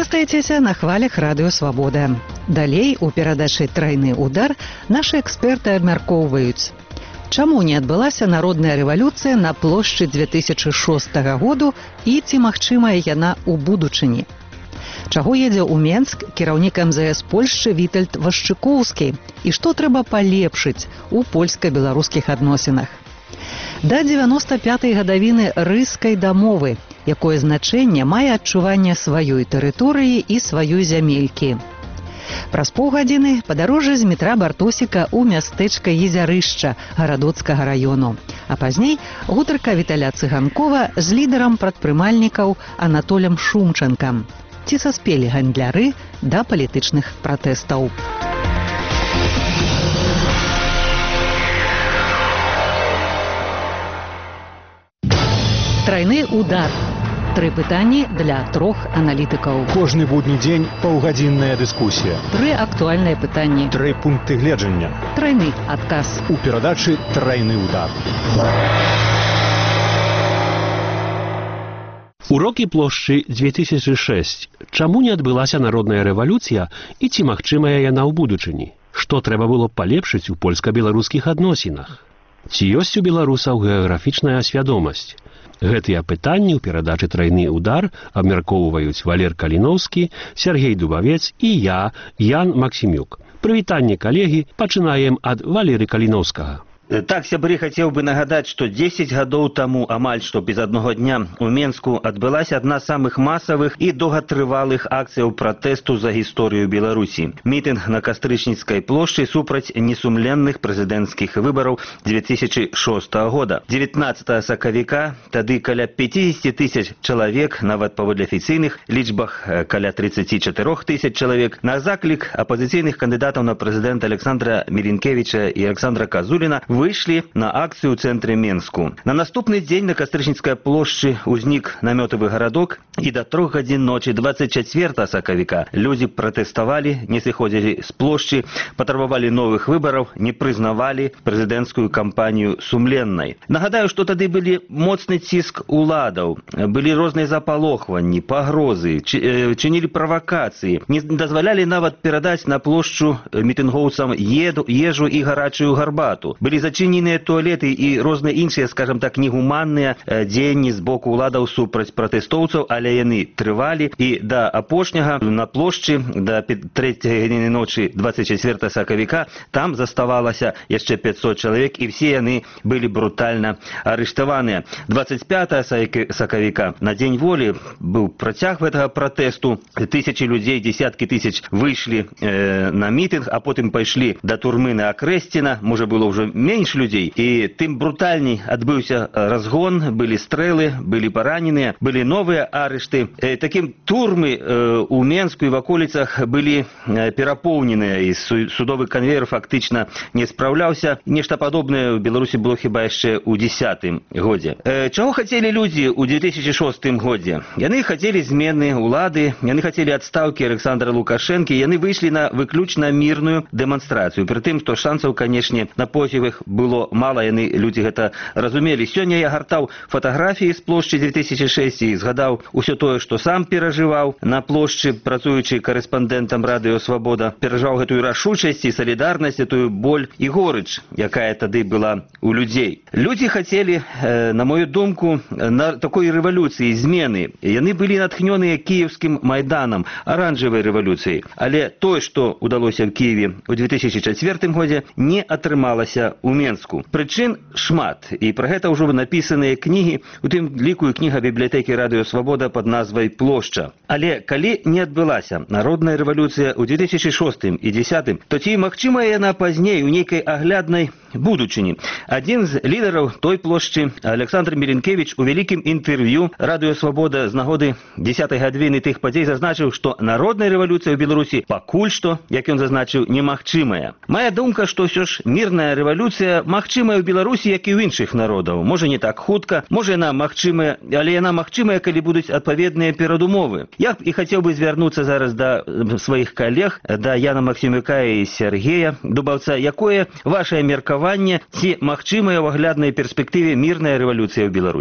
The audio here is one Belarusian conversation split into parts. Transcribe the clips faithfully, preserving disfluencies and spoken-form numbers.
Застаецеся на хвалях радыё Свабода. Далей у перадачы «Трайны удар» нашы эксперты абмяркоўваюць, чаму не адбылася народная рэвалюцыя на плошчы дзве тысячы шостага году і ці магчымая яна ў будучыні. Чаго едзе ў Менск кіраўнік эм зэ эс Польшчы Вітальд Вашчыкоўскі і што трэба палепшыць у польска-беларускіх адносінах. Да дзевяноста пятай гадавіны рыскай дамовы, якое значэнне мае адчуванне сваёй тэрыторыі і сваёй зямелькі. Праз паўгадзіны падарожжа з метра Бартосіка ў мястэчка Езярышча Гарадоцкага раёну, а пазней гутарка Віталя Цыганкова з лідарам прадпрымальнікаў Анатолем Шумчанкам. Ці саспелі гандляры да палітычных пратэстаў. Трайны удар. Тры пытанні для трох аналітыкаў. Кожны будні дзень паўгадзінная дыскусія. Тры актуальныя пытанні. Тры пункты гледжання. Трайны адказ. У перадачы «Трайны удар». Урокі плошчы дзве тысячы шэсць. Чаму не адбылася народная рэвалюцыя і ці магчымая яна ў будучыні? Што трэба было палепшыць у польска-беларускіх адносінах? Ці ёсць у беларусаў геаграфічная свядомасць? Гэтыя пытанні ў перадачы «Трайны удар» абмяркоўваюць Валер Каліноўскі, Сергей Дубавец і я, Ян Максімюк. Прывітанне, калегі, пачынаем ад Валеры Каліноўскага. Так, сябры, хацеў бы нагадаць, што дзесяць гадоў таму амаль што без аднаго дня у Менску адбылася адна з самых масавых і доўгатрывалых акцыяў пратэсту за гісторыю Беларусі. Мітынг на Кастрычніцкай плошчы супраць несумленных прэзідэнцкіх выбараў дзве тысячы шостага года. дзевятнаццатага сакавіка тады каля пяцьдзесят тысяч чалавек, нават паводле афіцыйных лічбах каля тридцать четыре тысяч чалавек, на заклік апазіцыйных кандыдатаў на прэзідэнта Александра Мілінкевіча і Александра Казуліна выйшлі на акцыю ў цэнтры Менску. На наступны дзень на Кастрычніцкай плошчы ўзнік намётавы гарадок і да трох гадзін ночы двадцать четвёртага сакавіка людзі пратэставалі, не сыходзілі з плошчы, патрабавалі новых выбараў, не прызнавалі прэзідэнцкую кампанію сумленнай. Нагадаю, што тады былі моцны ціск уладаў, былі розныя запалохванні, пагрозы, чынілі правакацыі, не дазвалялі нават перадаць на плошчу мітынгоўцам ежу і гарачую гарбату. Былі зачыненыя туалеты і розныя іншыя, скажам так, негуманныя дзеянні з боку ўладаў супраць пратэстоўцаў, але яны трывалі і да апошняга на плошчы, да трэцяй гадзіны ночы двадцать четвёртага сакавіка там заставалася яшчэ пятьсот чалавек і все яны былі брутальна арыштаваныя. двадцать пятага сакавіка на дзень волі быў працяг гэтага пратэсту. Тысячы людзей, десяткі тысяч выйшлі э, на мітынг, а потым пайшлі да турмы на Акрэсціна, можа было ўжо менш людзей, і тым брутальней адбыўся разгон, былі стрэлы, былі параненыя, былі новыя арышты. Э, такім турмы э, у Менску і в аколіцах былі э, перапоўненыя, і судовы канвейер фактычна не спраўляўся. Нешта падобнае ў Беларусі было хіба яшчэ ў дзесятым годзе. Э, чаго хацелі людзі ў две тысячы шостым годзе? Яны хацелі змены ўлады, яны хацелі адстаўкі Александра Лукашэнкі, яны выйшлі на выключна мірную дэманстрацыю. Пры тым, што шансаў, канешне, на позівых было мала, яны людзі гэта разумелі. Сёння я гартаў фатаграфіі з плошчы две тысячы шэсць і згадаў усё тое, што сам перажываў на плошчы, працуючы корэспандэнтам радыё Свабода. Перажываў гэтую рашучасць і салідарнасць, тую боль і горыч, якая тады была у людзей. Людзі хацелі, э, на мою думку, на такой рэвалюцыі, змены. Яны былі натхнёныя кіеўскім майданам, аранжавай рэвалюцыяй. Але тое, што ўдалося ў Кіеве ў две тысячы чацвёртым годзе, не атрымалася у Менску. Прычын шмат, і пра гэта ўжо напісаныя кнігі, у тым ліку і кніга бібліятэкі радыё Свабода пад назвай «Плошча». Але калі не адбылася народная рэвалюцыя ў две тысячы шостым і дзесятым, то ці магчымая яна пазней у нейкай агляднай будучыні? Адзін з лідараў той плошчы, Александр Мілінкевіч, у вялікім інтэрв'ю радыё Свабода з нагоды дзесятай гадзіны тых падзей зазначыў, што народная рэвалюцыя ў Беларусі пакуль што, як ён зазначыў, немагчымая. Мая думка, што ўсё ж мірная рэвалюцыя магчымая ў Беларусі, як і ў іншых народаў. Можа не так хутка, можа яна магчымая, але яна магчымая, калі будуць адпаведныя перадумовы. Я і хацеў бы звярнуцца зараз да сваіх калег, да Яна Максімюка і Сергея Дубаўца. Якое вашае меркаванне, ці магчымая ў агляднай перспектыве мірная рэвалюцыя ў Беларусі?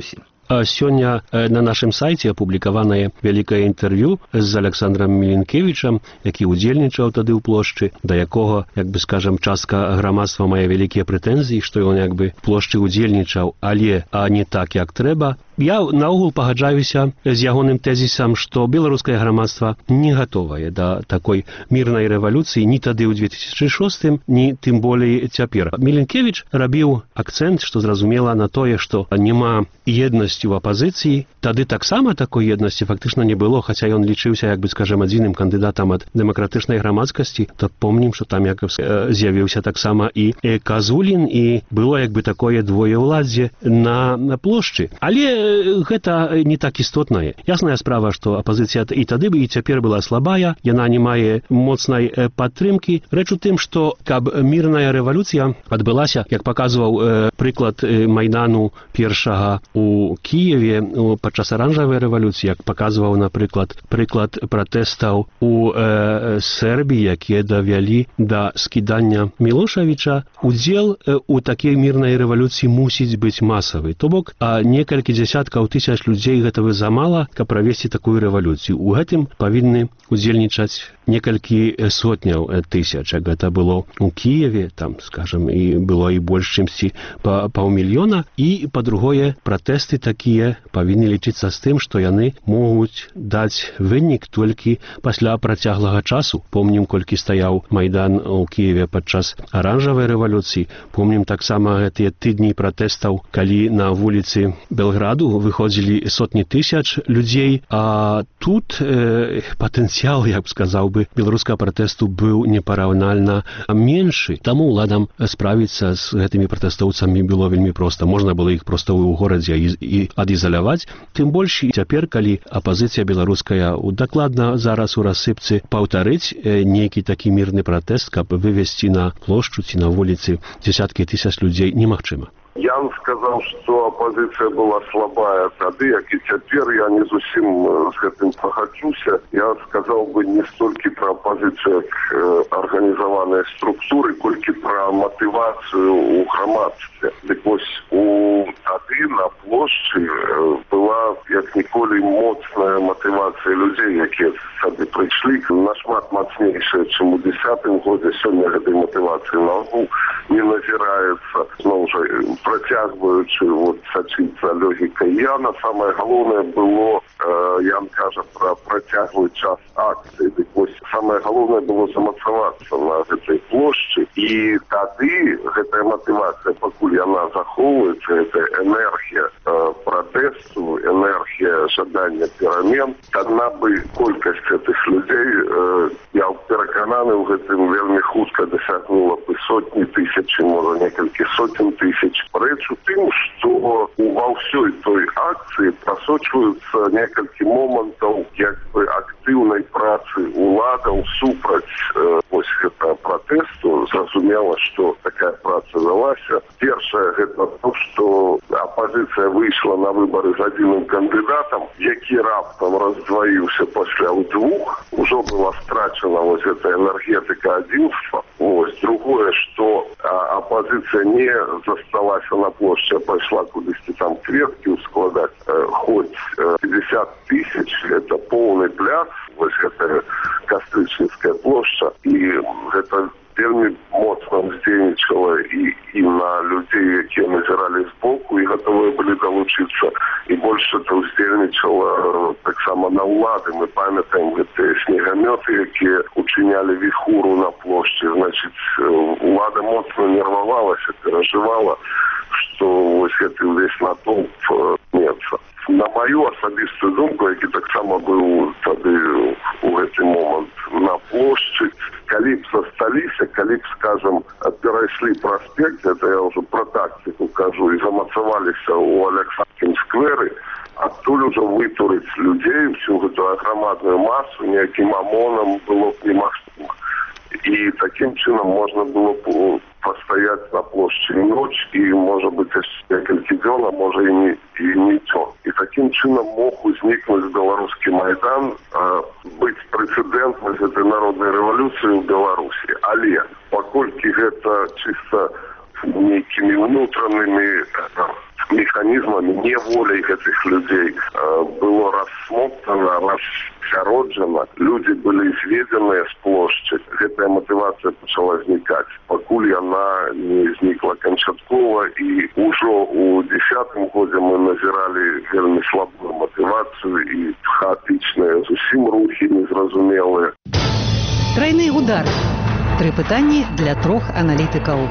Сёння на нашым сайце апублікаванае вялікае інтэрв'ю з Александром Міленкевічам, які удзельнічаў тады ў плошчы, да якога, як бы скажам, частка грамадства мае вялікія прэтэнзіі, што ён як бы плошчы удзельнічаў, але а не так, як трэба. Я наогул пагаджаюся з ягоным тэзісам, што беларускае грамадства не гатовае да такой мірнай рэвалюцыі ні тады ў две тысячы шостым, ні тым болей цяпер. Міленкевіч рабіў акцэнт, што зразумела, на тое, што няма еднасці ў апазіцыі. Тады таксама такой еднасці фактычна не было, хаця ён лічыўся, як бы скажем, адзіным кандыдатам ад дэмакратычнай грамадскасці, то помнім, што там як з'явіўся таксама і Казулін, і было як бы такое двоеўладдзе на, на плошчы. Але гэта не так істотнае. Ясная справа, што апазіцыя і тады бы і цяпер была слабая, яна не мае моцнай падтрымкі. Рэч у тым, што каб мірная рэвалюцыя адбылася, як паказваў э, прыклад э, Майдану першага у Кіеве падчас аранжавай рэвалюцыі, як паказваў, напрыклад, прыклад пратэстаў у э, Сербіі, якія давялі да скідання Мілошавіча, удзел э, у такой мірнай рэвалюцыі мусіць быць масавы. То бок, а некалькі дзясяткаў тысяч людзей гэтага замала, каб правесці такую рэвалюцыю. У гэтым павінны удзельнічаць некалькі сотняў тысяч. Гэта было у Кіеве, там, скажем, і было і больш чымсьці па паўмільёна. І, па-другое, пратэсты такія павінны лічыцца з тым, што яны могуць даць вынік толькі пасля працяглага часу. Помнім, колькі стаяў Майдан у Кіеве падчас аранжавай рэвалюцыі. Помнім таксама гэтыя тыдні пратэстаў, калі на вуліцы Белграду выходзілі сотні тысяч людзей, а тут э, патэнцыял, я б сказаў бы, беларускага пратэсту быў непараўнальна меншы. Таму ўладам справіцца з гэтымі пратэстоўцамі было вельмі проста. Можна было іх проста ў горадзе і, і адізаляваць. Тым больш і цяпер, калі апазіцыя беларуская дакладна зараз у рассыпцы паўтарыць э, нейкі такі мірны пратэст, каб вывесці на плошчу ці на вуліцы дзесяткі тысяч людзей, немагчыма. Я вам сказал, что оппозиция была слабая тады, як и цяпер. Я не зусім с гэтым пагаджуся. Я сказал бы не столькі про оппозицию к э, организованной структуры, колькі про мотивацию у грамадстве. Дык вось у тады на плошчы э, была як ніколі моцная мотивация людей, якія сюды прыйшлі, нашмат мацнейшая, чым у десятым годзе. Сёння гэтай мотивации наогул не назіраецца. Зноў жа, працягваючы вот сачыцца логікай Яна, самае галоўнае было, э, Ян кажа пра працяглы час акцыі. Дык вось самае галоўнае было замацавацца на гэтай плошчы, і тады гэтая матывацыя, пакуль яна захоўваецца, гэта энергія э, пратэсту, энергія жадання перамен, адна бы колькасць гэтых людзей, э, я перакананы ў гэтым, вельмі хутка дасягнула бы сотні тысяч, можа некалькі сотен тысяч. Рэч у тым, што ва ўсёй той акцыі прасочваюцца некалькі момантаў як бы актыўнай працы уладаў супраць э, вось гэтага пратэсту. Зразумела, што такая праца велася. Першае, гэта то, што апазіцыя выйшла на выбары з адзіным кандыдатам, які раптам раздваіўся пасля ў двух. Ужо была страчана вось гэта энергетыка адзінства. Вось. Другое, што а, апазіцыя не засталася на плошчы, а пайшла кудысьці там кветкі складаць. Э, хоць э, пятьдесят тысяч, это поўны пляц, вось гэта Кастрычніцкая плошча, і гэта вельмі моцна ўздзейнічала і, і на людзей, якія назіралі збоку і гатовыя былі далучыцца, і больш это ўздзейнічала таксама на ўлады. Мы памятаем гэтыя снегамёты, якія учынялі віхуру на плошчы. Значыць, улада моцна нервавалася, перажывала, што вось гэты ўвесь натоўп мецца. На маю асабістую думку, які таксама быў тады у гэты момант на плошчы, калі б засталіся, калі б, скажем, перайшлі праспект, это я ўжо пра тактыку кажу, і замацаваліся ў Александрскім скверы, адтуль ужо вытурыць людзей, всю гэту аграмадную масу, ніякім АМОНам было б немагчыма. І такім чынам можна было б пастаяць на плошчы ноч, і, можа быць, некалькі дзён, а можа і не, і не дзён. І такім чынам мог узнікнуць беларускі Майдан, а, быць прэцэдэнтам гэтай народнай рэвалюцыі ў Беларусі. Але паколькі гэта чыста нейкімі ўнутранымі механизмами, не волей этих людей э, было рассмотрено, рассороджено. Люди были изведены с площади. Эта мотивация начала возникать. Покуль она не возникла кончаткова, и уже у десятом году мы назирали вельми слабую мотивацию и хаотичные зусім рухи незразумелые. Трайны удар. Тры пытанні для трох аналітыкаў.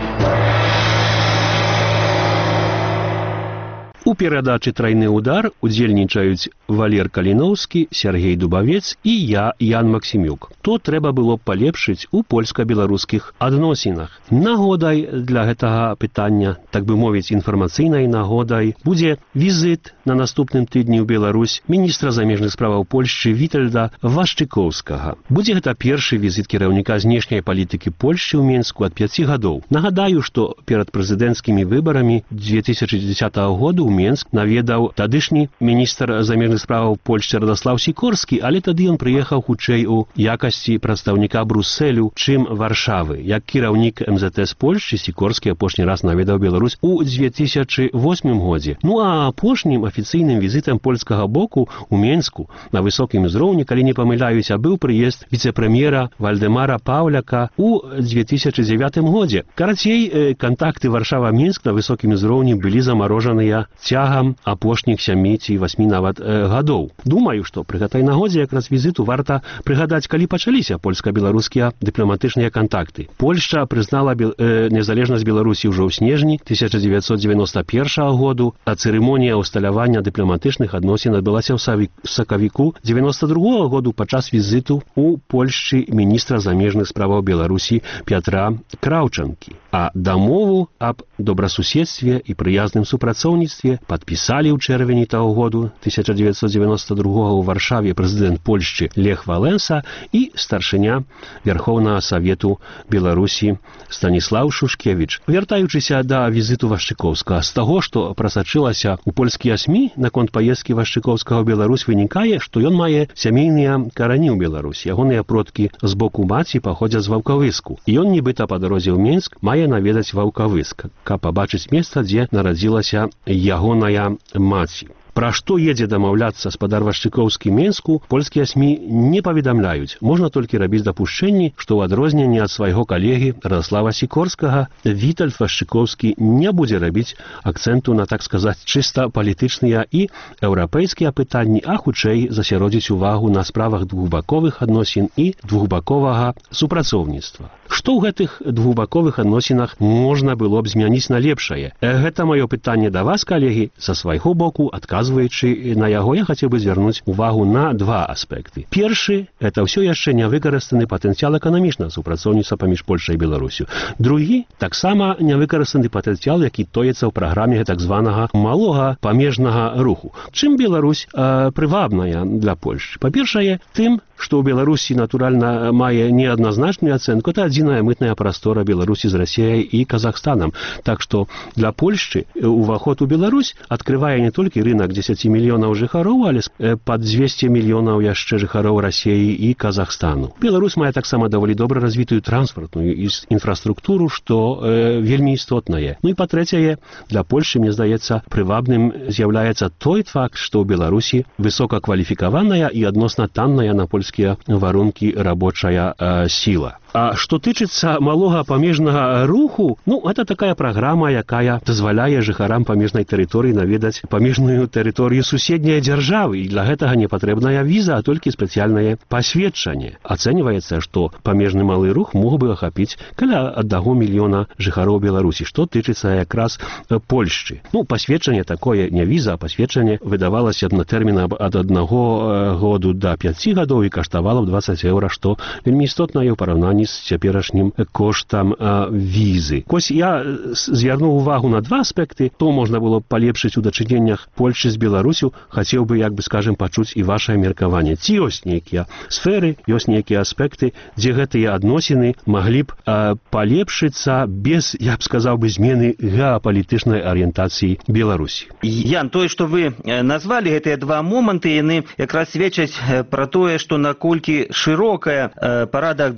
У перадачы «Трайны удар» удзельнічаюць Валер Каліноўскі, Сергей Дубавец і я, Ян Максімюк. То трэба было палепшыць у польска-беларускіх адносінах. Нагодай для гэтага пытання, так бы мовіць, інфармацыйнай нагодай, будзе візіт на наступным тыдні ў Беларусь міністра замежных справаў Польшчы Вітальда Вашчыкоўскага. Будзе гэта першы візіт кіраўніка знешняй палітыкі Польшчы ў Менску ад пяці гадоў. Нагадаю, што перад прэзідэнцкімі выбарамі две тысячи дзесятого году ў Менск наведаў тадышні міністр замежных справаў Польшчы Радаслаў Сікорскі, але тады ён прыехаў хутчэй у якасці прадстаўніка Брусселю, чым Варшавы. Як кіраўнік эм зэ тэ з Польшчы Сікорскі апошні раз наведаў Беларусь у две тысячи восьмым годзе. Ну а апошнім афіцыйным візітам польскага боку у Менску на высокім узроўні, калі не памыляюся, быў прыезд віцэ-прэм'ера Вальдэмара Паўляка у две тысячи дзевятым годзе. Карацей, кантакты Варшава-Менск на высокім узроўні былі замарожаныя цягам апошніх сямі ці васьмі нават э, гадоў. Думаю, што пры гэтай нагодзе якраз візіту варта прыгадаць, калі пачаліся польска-беларускія дыпламатычныя кантакты. Польшча прызнала бел, э, незалежнасць Беларусі ўжо ў снежні тысяча дзевяцьсот дзевяноста першага году, а цырымонія ўсталявання дыпламатычных адносін адбылася ў сакавіку дзевяноста другога году падчас візіту ў Польшчы міністра замежных справаў Беларусі Пятра Краўчанкі. А дамову аб добрасуседстве і прыязным супрацоўніцтве падпісалі ў чэрвені таго году тысяча дзевяцьсот дзевяноста другога ў Варшаве прэзідэнт Польшчы Лех Валенса і старшыня Верхоўнага Савету Беларусі Станіслаў Шушкевіч. Вяртаючыся да візіту Вашчыкоўскага, з таго, што прасачылася ў польскія СМІ наконт паездкі Вашчыкоўскага ў Беларусь, вынікае, што ён мае сямейныя карані ў Беларусі. Ягоныя продкі з боку маці паходзяць з Ваўкавыску. І ён, нібыта па дарозе ў Менск, мае наведаць Ваўкавыск, каб пабачыць месца, дзе нарадзілася ягоная маці. Пра што едзе дамаўляцца спадар Вашчыкоўскі Менску, польскія СМІ не паведамляюць. Можна толькі рабіць дапушчэнні, што ў адрозненне ад свайго калегі Радаслава Сікорскага, Вітальд Вашчыкоўскі не будзе рабіць акцэнту на, так сказаць, чыста палітычныя і еўрапейскія пытанні, а хутчэй засяродзіць увагу на справах двухбаковых адносін і двухбаковага супрацоўніцтва. Што ў гэтых двухбаковых адносінах можна было б змяніць на лепшае? Гэта маё пытанне да вас, калегі. Са свайго боку, адказваючы на яго, я хацеў бы звярнуць увагу на два аспекты. Першы – гэта ўсё яшчэ нявыкарыстаны патэнцыял эканамічнага супрацоўніцтва паміж Польшчай і Беларусю. Другі – таксама нявыкарыстаны патэнцыял, які тоіцца ў праграме так званага малога памежнага руху. Чым Беларусь э, прывабная для Польшчы? Па-першае, тым, што ў Беларусі, натуральна, мае неадназначную ацэнку. Это адзіная мытная прастора Беларусі з Расіяй і Казахстанам. Так што для Польшчы уваход у Беларусь адкрывае не толькі рынок дзесяць мільёнаў жыхароў, але пад дзвесце мільёнаў яшчэ жыхароў Расіі і Казахстану. Беларусь мае таксама даволі добра развітую транспартную інфраструктуру, што э, вельмі істотнае. Ну і па-трэцяе, для Польшчы, мне здаецца, прывабным з'яўляецца той факт, што ў Беларусі высокакваліфікаваная і адносна танная на польскія варункі рабочая э, сіла. А што тычыцца малога памежнага руху, ну, гэта такая праграма, якая дазваляе жыхарам памежнай тэрыторыі наведаць памежную тэрыторыю суседняй дзяржавы, і для гэтага не патрэбная віза, а толькі спецыяльнае пасведчанне. Ацэньваецца, што памежны малы рух мог бы ахапіць каля аднаго мільёна жыхароў Беларусі, што тычыцца якраз Польшчы. Ну, пасведчанне такое, не віза, а пасведчанне выдавалася на тэрмін ад аднаго году да пяці гадоў і каштавала дваццаць еўра, што вельмі істотнае ў параўнанні з цяперашнім коштам а, візы. Вось я звярнуў увагу на два аспекты, то можна было палепшыць у дачыненнях Польшчы з Беларусю, хацеў бы, як бы, скажем, пачуць і вашае меркаванне. Ці ёсць нейкія сферы, ёсць нейкія аспекты, дзе гэтыя адносіны маглі б а, палепшыцца без, я б сказаў бы, змены геапалітычнай арыентацыі Беларусі. Ян, тое, што вы назвалі гэтыя два моманты, яны якраз сведчаць пра тое, што наколькі шырокая парадак дня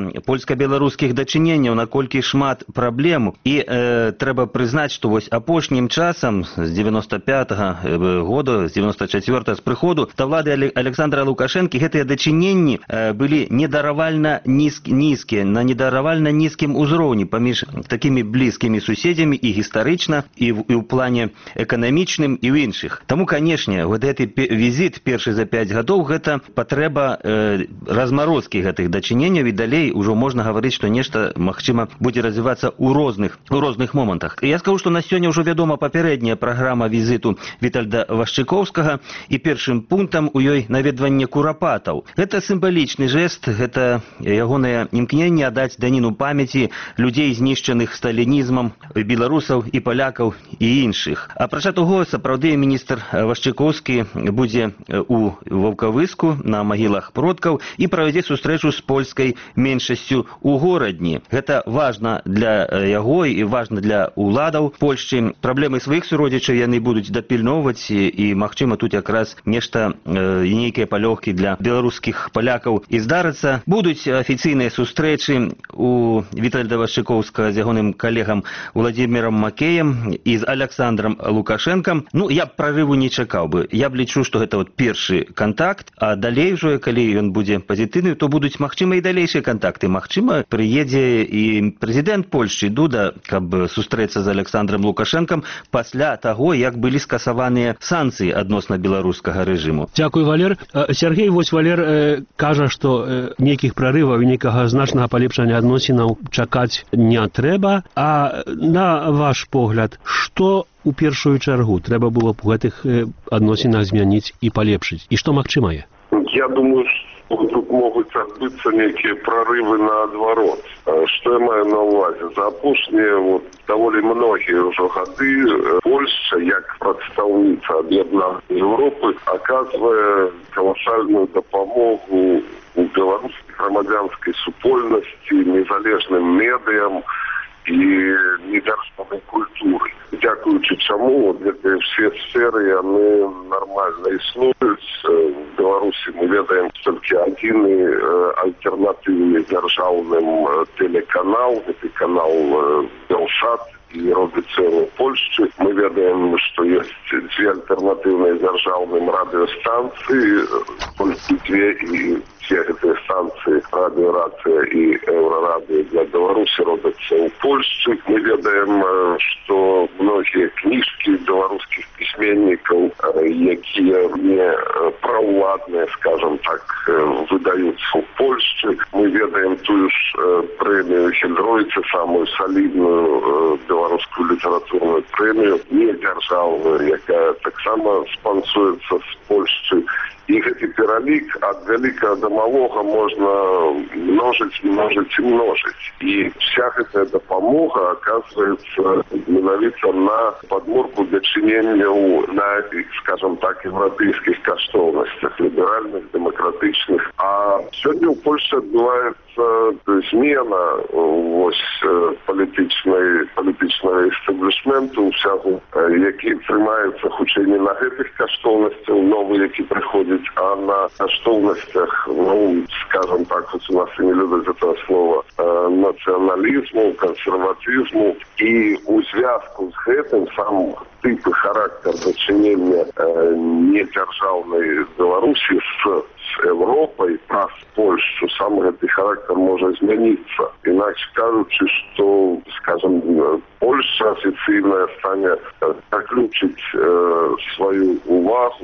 польска-беларускіх дачыненняў, наколькі шмат праблем. І э, трэба прызнаць, што вось апошнім часам з девяносто пятага года, з девяносто четвёртага з прыходу да ўлады Александра Лукашэнкі гэтыя дачыненні э, былі недаравальна нізкі, нізкія, на недаравальна нізкім узроўні паміж такімі блізкімі суседзямі і гістарычна, і ў, і ў плане эканамічным, і ў іншых. Таму, канешне, вот гэты візіт першы за пяць гадоў гэта патрэба э, размарозкі гэтых дачыненняў, і далей ўжо можна гаварыць, што нешта, магчыма, будзе развівацца ў розных, у розных момантах. Я скажу, што на сёння ўжо вядома папярэдняя праграма візіту Вітальда Вашчыкоўскага, і першым пунктам у ёй наведванне курапатаў. Гэта сімвалічны жэст, гэта ягонае імкненне аддаць даніну памяці людзей, знішчаных сталінізмам, беларусаў і палякаў і іншых. Апрача таго, сапраўды міністр Вашчыкоўскі будзе у Ваўкавыску на магілах продкаў і правядзе сустрэчу з польскай меншасцю ў горадні. Гэта важна для яго і важна для уладаў Польшчы. Праблемы сваіх суродзічаў яны будуць дапільноўваць, і, і магчыма, тут якраз нешта, э, нейкія палёгкі для беларускіх палякаў і здарыцца. Будуць афіцыйныя сустрэчы у Вітальда Вашчыкоўскага з ягоным калегам Владзімірам Макеем і з Александром Лукашэнкам. Ну, я б прарыву не чакаў бы. Я б лічу, што гэта вот першы кантакт, а далей ужо, калі ён будзе пазітыўны, то будуць, магчыма, і далейшыя кантакты. Магчыма, прыедзе і прэзідэнт Польшчы Дуда, каб сустрэцца з Александром Лукашэнкам пасля таго, як былі скасаваныя санкцыі адносна беларускага рэжыму. Дзякуй, Валер. Сергей, вось Валер э, кажа, што э, нейкіх прарываў і нейкага значнага палепшання адносінаў чакаць не трэба. А на ваш погляд, што у першую чаргу трэба было б у гэтых э, адносінах змяніць і палепшыць? І што магчымае? Я думаю, что тут могут отбыться некие прорывы наоборот. Что я маю на увазе? За апошние вот довольно многие уже годы Польша, як представница объединенной Европы, оказывая колоссальную допомогу у белорусской громадянской супольности, незалежным медиям и недержавной культуры. Дякуючи чому, вот эти все сферы, они нормально існують. В Беларуси мы ведаем только один э, альтернативный державным э, телеканал, это канал э, Белсат, и робится в Польше. Мы ведаем, что есть две альтернативные державным радиостанции, только две, и все эти станции, радиорация и Еврорадио для Беларуси робятся в Польше. Мы ведаем, что многие книжки белорусских письменников, якія не праволадные, скажем так, выдаются в Польше. Мы ведаем ту ж премию Хельдройца, самую солидную белорусскую литературную премию, не державную, якая так само спонсуется с Польши. И гэты пералік ад вялікага да малога можна множить, множить и множить. И вся эта допомога оказывается менавіта на подмурку дачыненняў на, скажем так, европейских каштоўнасцях, либеральных, демократичных. А сегодня в Польше отбывается змена вось політичной, політичного истеблишменту, всяку, які тримаються хутчэй не на гэтых каштоўнасцях, новые, які приходят, а на каштоўнасцях, ну, скажем так, хоть у нас и не любят этого слова, э, национализму, консерватизму. И у звязку с этим сам тип и характер дачынення э, недержавной Беларуси с, с Европой, а с Польшей, сам этот характер может измениться. Иначе кажучи, что, скажем, Польша официально станет заключить э, свою увагу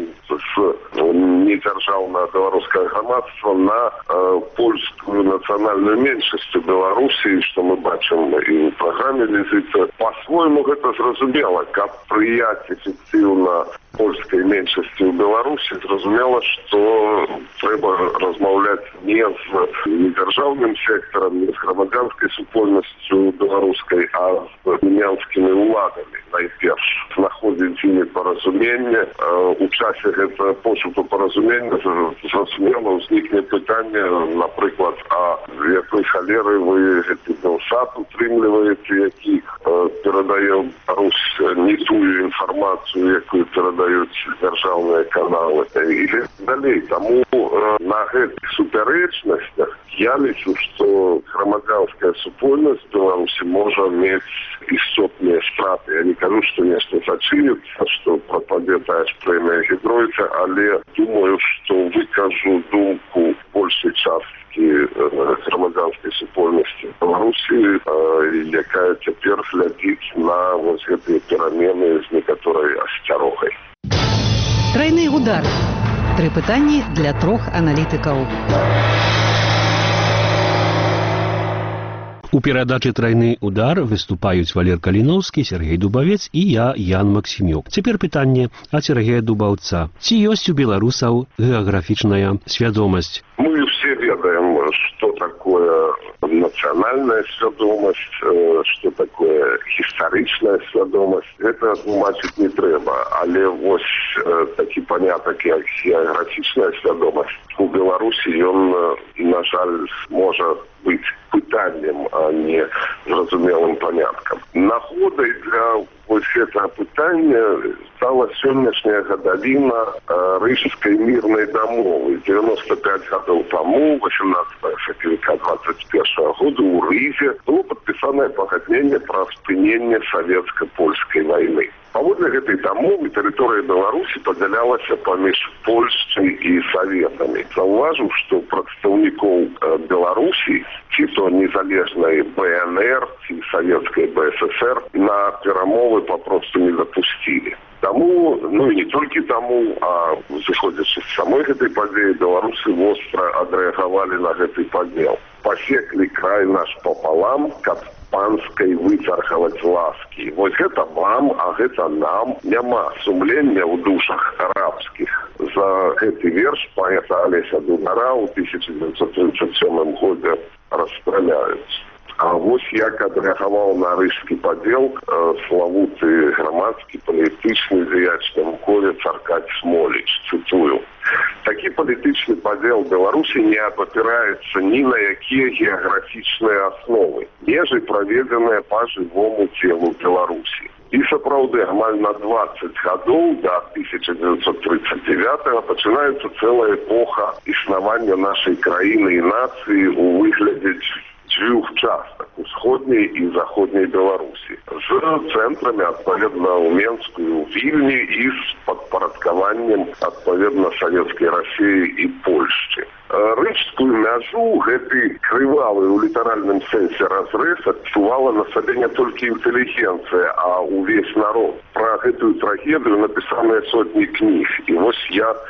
с недержавного белорусского громадства на э, польскую национальную меньшость Беларуси, что мы бачим и в программе визита. По-своему это зразумело, как приять эффективно польской меньшости в Беларуси, зразумело, что треба размовлять не с недержавным сектором, не с громадянской супольностью белорусской, а с мінянскими уладами, найперш. Знаходить ими поразумение. У часе этого пошуку поразумения зразумело узникне питання, наприклад, а якої холери ви Белсат утримлюєте, який передає Русь не ту інформацію, яку передають державні канали. І далі. Тому на гэтых суперечностях я Я лічу, што грамадзянская супольнасць Беларусі можа мець істотныя страты. Я не кажу, што нешта зачыніцца, што прападзе тая ж прэмія Гідройца, але думаю, што выкажу думку большай часткі грамадзянскай супольнасці Беларусі, якая цяпер глядзіць на вось гэтыя перамены з некаторай асцярогай. Тройны удар. Тры пытанні для трох аналітыкаў. У перадачы «Тройны удар» выступаюць Валер Каліноўскі, Сергей Дубавец і я, Ян Максімюк. Цяпер пытанне ад Сергея Дубаўца. Ці ёсць у беларусаў геаграфічная свядомасць? Мы все ведаем, что такое национальная свядомасць, что такое гістарычная свядомасць. Это тлумачыць не трэба, але вось такі панятак, як геаграфічная свядомасць у Беларусі, ён, на жаль, можа быць пытаннем, а не зразумелым паняткам. Нагодай для вось гэтага пытання стала сённяшняя гадавіна Рыжскай мірнай дамовы. девяносто пять гадоў таму, восемнадцатого сакавіка двадцать первого года, у Рызе было падпісанае пагадненне пра спыненне савецка-польскай вайны. Паводле гэтай дамовы тэрыторыя Беларусі падзялялася паміж Польшчай і Саветамі. Заўважыў, што прадстаўнікоў Беларусі, ці то незалежнай бэ эн эр, ці савецкай бэ эс эс эр, на перамовы папросту не запусцілі. Таму, ну і не толькі таму, а зыходзячы з самой гэтай падзеі, беларусы востра адрэагавалі на гэты падзел. Пасеклі край наш пополам, каб панскай выцархаваць ласкі. Вось гэта вам, а гэта нам. Няма сумлення ў душах арабскіх. За гэты верш паэта Алеся Дунара ў тысяча девятьсот тридцать сёмым годзе расстраляюць. А вось як адрэагаваў на рыжскі падзел славуты грамадскі палітычны дзеяч навуковец Аркадзь Смоліч. Цытую. Такі палітычны падзел Беларусі не абапіраецца ні на якія геаграфічныя асновы. Межы праведзеныя па жывому целу Беларусі. І сапраўды, амаль на двадцать гадоў да тысяча девятьсот тридцать девятого пачынаецца цэлая эпоха існавання нашай краіны і нацыі у выглядзе дзвюх частак, усходняй і заходняй Беларусі, з цэнтрамі, адпаведна, ў Менску і ў Вільні, і з падпарадкаваннем, адпаведна, Савецкай Расіі і Польшчы. Рыжскую мяжу гэты крывавы ў літаральным сэнсе разрэз адчувала на сабе не толькі інтэлігенцыя, а ўвесь народ. Пра гэтую трагедыю напісаныя сотні кніг. І вось я э,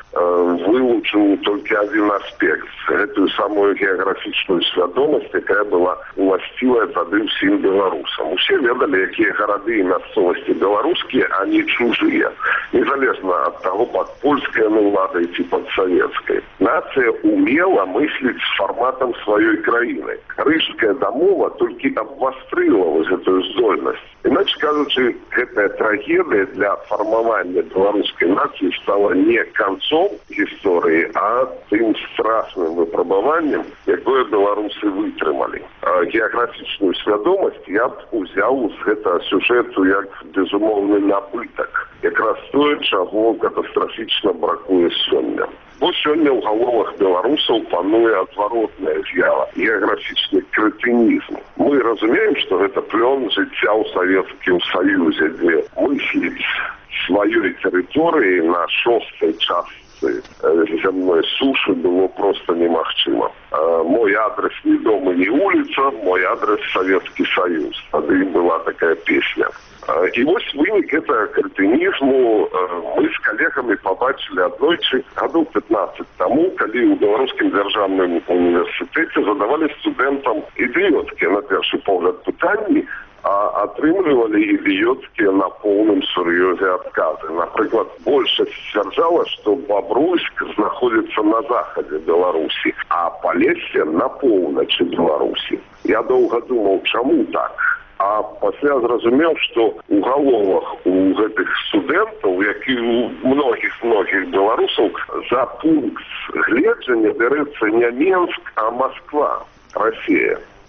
вылучыў толькі адзін аспект, гэтую самую геаграфічную свядомасць, якая была уласцівая тады ўсім беларусам. Усе ведалі, якія гарады і мясцовасці беларускія, а не чужыя, незалежна ад таго, пад польскай уладай ці пад савецкай. Нацыя умела мысліць з фарматам сваёй краіны. Рыжская дамова толькі абвастрыла вось гэтую здольнасць. Іначе кажучы, гэтая трагедыя для фармавання беларускай нацыі стала не канцом гісторыі, а тым страшным выпрабаваннем, якое беларусы вытрымалі. Геаграфічную свядомасць я б узяў з гэтага сюжэту як безумоўны набытак. Якраз тое, чаго катастрафічна бракуе сёння. Бо сёння ў галовах беларусаў пануе адваротная з'ява, геаграфічны крэтынізм. Мы разумеем, што гэта плён жыцця ў Савецкім Саюзе, дзе мысліць сваёй тэрыторыі на шостай частцы зямной сушы было проста немагчыма. Мой адрес не дом і не улица, мой адрес Савецкі Саюз. Тады была такая песня. І вось вынік гэтага крэтынізму мы з калегамі пабачылі аднойчы гадоў пятнаццаць таму, калі ў Беларускім дзяржаўным універсітэце задавалі студэнтам ідыёцкія, на першы погляд, пытанні, а атрымлівалі ідыёцкія на поўным сур'ёзе адказы. Напрыклад, большасць сцвярджала, што Бабруйск знаходзіцца на захадзе Беларусі, а Палессе на поўначы Беларусі. Я доўга думаў, чаму так? А пасля зразумеў, што ў галовах у гэтых студэнтаў, як і у многіх-многіх беларусаў, за пункт гледжання бярэцца не Менск, а Москва, Расія.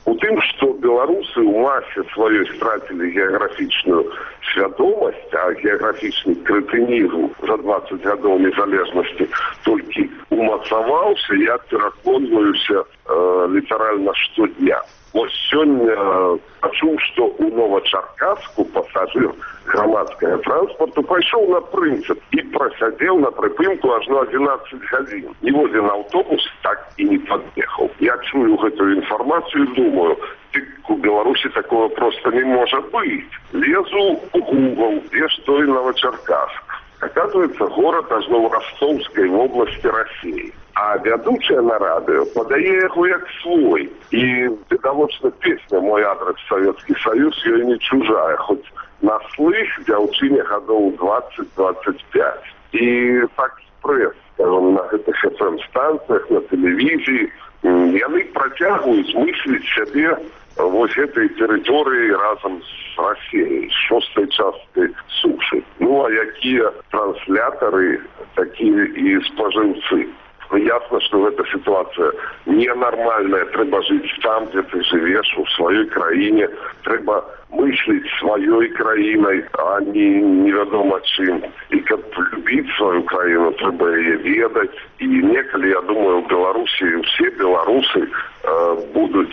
У тым, што беларусы ў масе сваёй страцілі геаграфічную свядомасць, а геаграфічны крэтынізм за дваццаць гадоў незалежнасці толькі умацаваўся, я пераконваюся э, літаральна штодня. Вось сёння пачуў, што ў Новачаркаску пасажыр грамадскага транспарту пайшоў на прынцып і прасядзеў на прыпынку ажно адзінаццаць гадзін. Ніводзін аўтобус так і не пад'ехаў. Я чую гэтую інфармацыю і думаю, дык у Беларусі такого просто не можа быць. Лезу у Google, дзе ж той Новачаркаск. Оказывается, город ажно в Ростовской области России. А вядучая на радио подае яго як свой. И відавочна песня «Мой адрес Советский Союз» ёй не чужая, хоть на слых дзяўчыне гадоў двадцать двадцать пять. И так экспресс, скажем, на гэтых эф эм-станциях, на телевизии, яны працягваюць мысліць сябе вось этой тэрыторыі разам з Расіяй, з шостай часткай сушы. Ну, а якія транслятары, такія і спажыўцы. Ясно, что эта ситуация ненормальная. Трэба жить там, где ты живешь, в своей краине. Трэба мыслить своей краиной, а не неведомо чим. И как любить свою краину, трэба ее ведать. И неколи, я думаю, в Беларуси все белорусы э, будут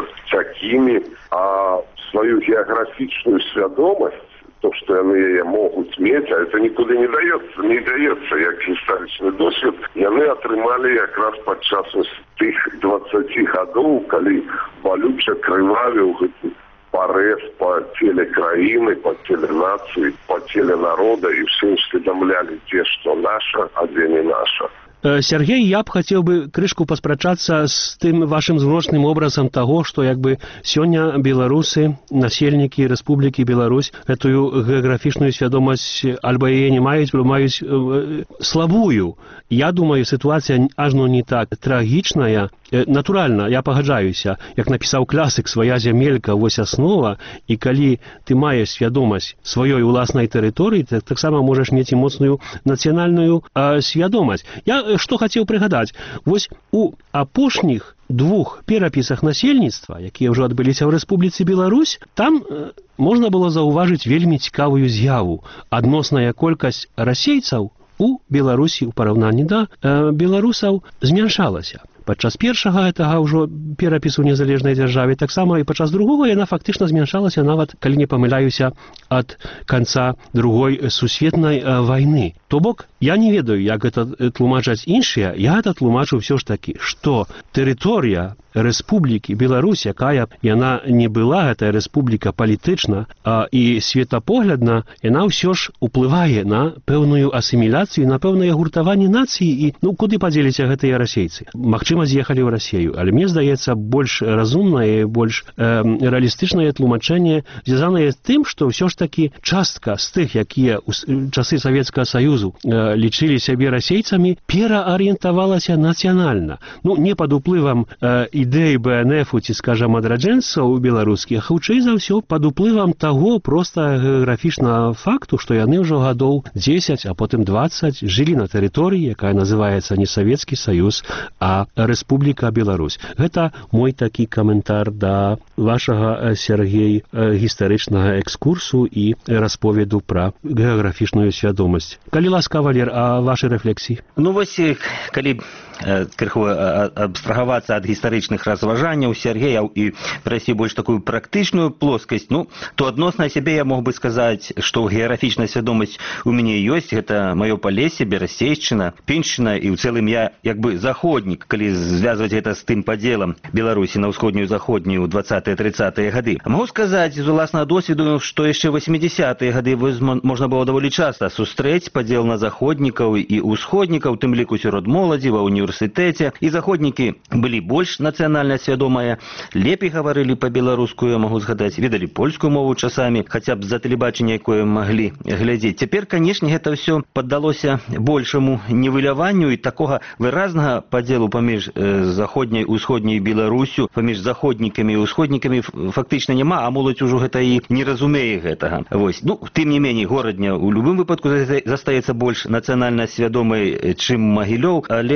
такими, а свою географичную свядомость, то, что яны яе могуць мець, а это нікуды не даецца, не даецца, як гістарычны досвед, яны атрымалі якраз падчас тых дваццаці гадоў, калі балюча крывавіў гэты парэз па целе краіны, па целе нацыі, па целе народа, і ўсе усведамлялі, дзе што наша, а дзе не наша. Сергей, я б хацеў бы крышку паспрачацца з тым вашым зручным образам таго, што як бы сёння беларусы, насельнікі Рэспублікі Беларусь, гэтую геаграфічную свядомасць альбо яе не маюць, бо маюць э, слабую. Я думаю, сітуацыя ажно не так трагічная. Натуральна, я пагаджаюся, як напісаў класык, свая зямелька, вось аснова, і калі ты маеш свядомасць сваёй уласнай тэрыторыі, так таксама можаш мець і моцную нацыянальную э, свядомасць. Я што хацеў прыгадаць, вось у апошніх двух перапісах насельніцтва, якія ўжо адбыліся ў Рэспубліцы Беларусь, там э, можна было заўважыць вельмі цікавую з'яву. Адносная колькасць расейцаў у Беларусі ў параўнанні да э, беларусаў змяншалася. Падчас першага гэтага ўжо перапісу незалежнай дзяржаве, таксама і падчас другога яна фактычна змяншалася нават, калі не памыляюся, ад канца другой сусветнай э, вайны. То бок, я не ведаю, як гэта тлумачаць іншыя, я гэта тлумачу ўсё ж такі, што тэрыторыя Рэспублікі Беларусь, якая яна не была, гэтая рэспубліка палітычна а, і светапоглядна, яна ўсё ж уплывае на пэўную асіміляцыю, на пэўнае гуртаванне нацыі і ну куды падзеліся гэтыя расейцы. Магчыма, з'ехалі ў Расею, але мне здаецца, больш разумнае, больш э, рэалістычнае тлумачэнне звязанае з тым, што ўсё ж такі частка з тых, якія ў часы Савецкага Саюзу э, лічылі сябе расейцамі, пераарыентавалася нацыянальна. Ну, не пад уплывам э, ідэі бэ эн эфу ці, скажам, адраджэнцаў беларускіх, хутчэй за ўсё пад уплывам таго проста геаграфічнага факту, што яны ўжо гадоў дзесяць, а потым дваццаць жылі на тэрыторыі, якая называецца не Савецкі Саюз, а Рэспубліка Беларусь. Гэта мой такі каментар да вашага, Сергей, гістарычнага экскурсу і расповеду пра геаграфічную свядомасць. Калі ласка, Валер, а вашы рэфлексіі? Ну вось, калі крыху абстрагавацца ад гістарычных разважанняў Сергея і прайсці больш такую практычную плоскасць, ну, то адносна сябе я мог бы сказаць, што геаграфічная свядомасць у мяне ёсць, гэта маё Палессе, Берасцейшчына, Піншчына, і ў цэлым я як бы заходнік, калі звязваць гэта з тым падзелам Беларусі на ўсходнюю заходнюю дваццатыя-трыццатыя гады. Магу сказаць з уласнага досведу, што яшчэ васьмідзясятыя гады можна было даволі часта сустрэць падзел на заходнікаў і ўсходнікаў, тым ліку сярод моладзі ва універсітэце, і заходнікі былі больш нацыянальна свядомыя, лепей гаварылі па-беларуску, я магу згадаць, ведалі польскую мову часамі, хаця б за тэлебачанне, якое маглі глядзець. Цяпер, канешне, гэта ўсё паддалося большаму нівеляванню і такога выразнага падзелу паміж э, заходняй, усходняй Беларусю, паміж заходнікамі і усходнікамі фактычна няма, а моладзь ужо гэта і не разумее гэтага. Вось. Ну, тым не меней, горадня ў любым выпадку застаецца больш нацыянальна свядомай, чым Магілёў, але гэта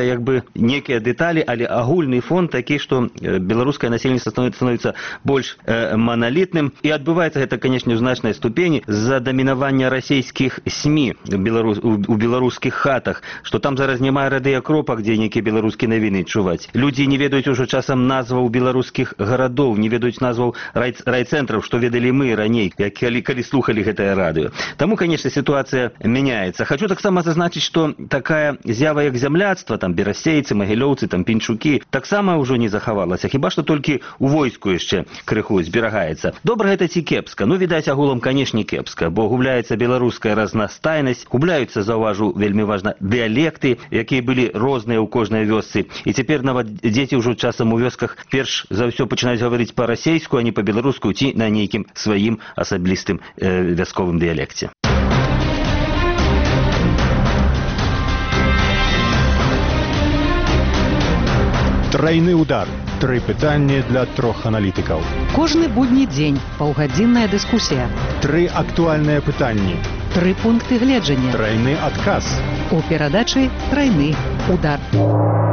як бы некія дэталі, але агульны фон такі, што беларускае насельніцтва становіцца больш маналітным, і адбываецца гэта, канешне, у значнай ступені з-за дамінавання расійскіх СМІ у беларускіх хатах, што там зараз няма радыёкропак, дзе нейкія беларускія навіны чуваць. Людзі не ведаюць ужо часам назваў беларускіх гарадоў, не ведаюць назваў рай, райцэнтраў, што ведалі мы раней, калі, калі слухалі гэтае радыё. Таму, канешне, сітуацыя мяняецца. Хочу таксама зазначыць, што такая з'ява, як зямляцтва, там берасейцы, магілёўцы, там пінчукі, таксама ўжо не захавалася. Хіба што толькі у войску яшчэ крыху зберагаецца. Добра гэта ці кепска? Ну, відаць, агулам, канешне, кепска, бо губляецца беларуская разнастайнасць, губляюцца, заўважу, вельмі важна, дыялекты, якія былі розныя ў кожнай вёсцы. І цяпер нават дзеці ўжо часам у вёсках перш за ўсё пачынаюць гаварыць па-расейску, а не па-беларуску ці на нейкім сваім асаблістым э, вясковым дыялекце. Трайны удар. Тры пытанні для трох аналітыкаў. Кожны будні дзень паўгадзінная дыскусія. Тры актуальныя пытанні. Тры пункты гледжання. Трайны адказ. У перадачы «Трайны удар».